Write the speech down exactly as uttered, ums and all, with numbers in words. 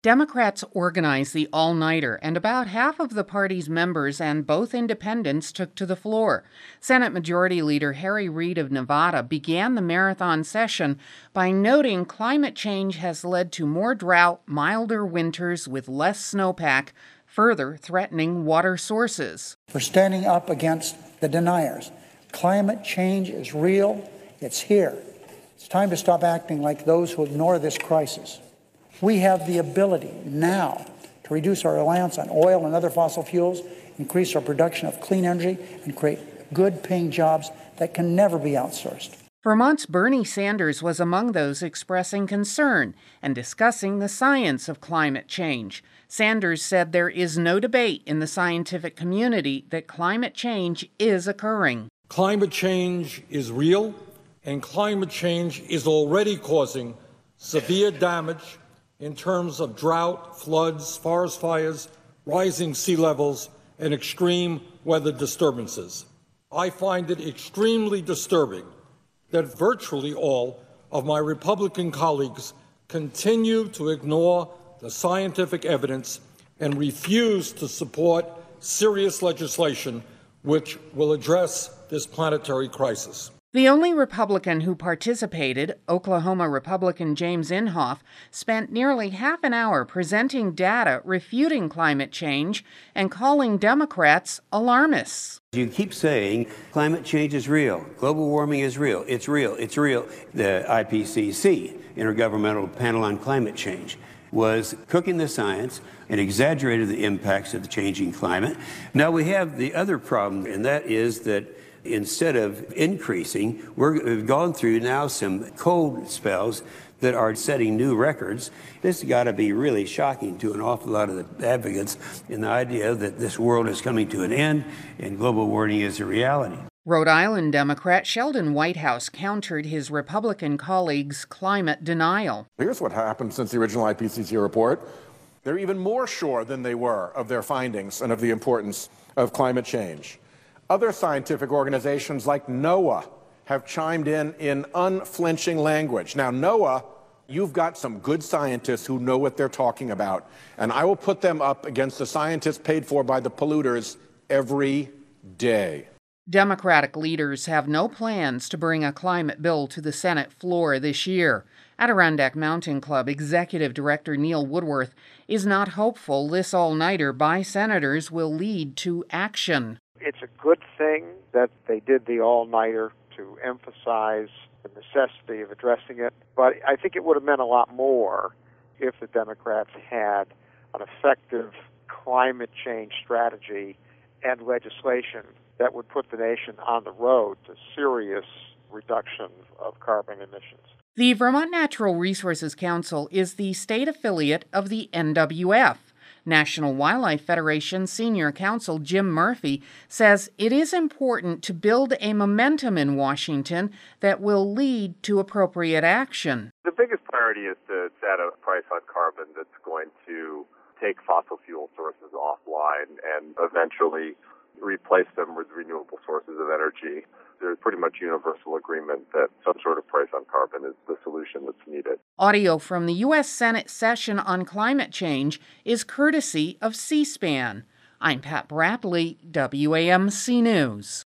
Democrats organized the all-nighter, and about half of the party's members and both independents took to the floor. Senate Majority Leader Harry Reid of Nevada began the marathon session by noting climate change has led to more drought, milder winters with less snowpack, further threatening water sources. We're standing up against the deniers. Climate change is real. It's here. It's time to stop acting like those who ignore this crisis. We have the ability now to reduce our reliance on oil and other fossil fuels, increase our production of clean energy, and create good-paying jobs that can never be outsourced. Vermont's Bernie Sanders was among those expressing concern and discussing the science of climate change. Sanders said there is no debate in the scientific community that climate change is occurring. Climate change is real, and climate change is already causing severe damage in terms of drought, floods, forest fires, rising sea levels, and extreme weather disturbances. I find it extremely disturbing that virtually all of my Republican colleagues continue to ignore the scientific evidence and refuse to support serious legislation which will address this planetary crisis. The only Republican who participated, Oklahoma Republican James Inhofe, spent nearly half an hour presenting data refuting climate change and calling Democrats alarmists. You keep saying climate change is real, global warming is real, it's real, it's real. The I P C C, Intergovernmental Panel on Climate Change, was cooking the science and exaggerated the impacts of the changing climate. Now we have the other problem, and that is that instead of increasing, we're, we've gone through now some cold spells that are setting new records. This has got to be really shocking to an awful lot of the advocates in the idea that this world is coming to an end and global warming is a reality. Rhode Island Democrat Sheldon Whitehouse countered his Republican colleagues' climate denial. Here's what happened since the original I P C C report. They're even more sure than they were of their findings and of the importance of climate change. Other scientific organizations like NOAA have chimed in in unflinching language. Now, NOAA, you've got some good scientists who know what they're talking about, and I will put them up against the scientists paid for by the polluters every day. Democratic leaders have no plans to bring a climate bill to the Senate floor this year. Adirondack Mountain Club Executive Director Neil Woodworth is not hopeful this all-nighter by senators will lead to action. It's a good thing that they did the all-nighter to emphasize the necessity of addressing it, but I think it would have meant a lot more if the Democrats had an effective climate change strategy and legislation that would put the nation on the road to serious reduction of carbon emissions. The Vermont Natural Resources Council is the state affiliate of the N W F. National Wildlife Federation Senior Counsel Jim Murphy says it is important to build a momentum in Washington that will lead to appropriate action. The biggest priority is to set a price on carbon that's going to take fossil fuel sources offline and eventually replace them with renewable sources of energy. There's pretty much universal agreement that some sort of price on carbon is the solution that's needed. Audio from the U S Senate session on climate change is courtesy of C-SPAN. I'm Pat Bradley, W A M C News.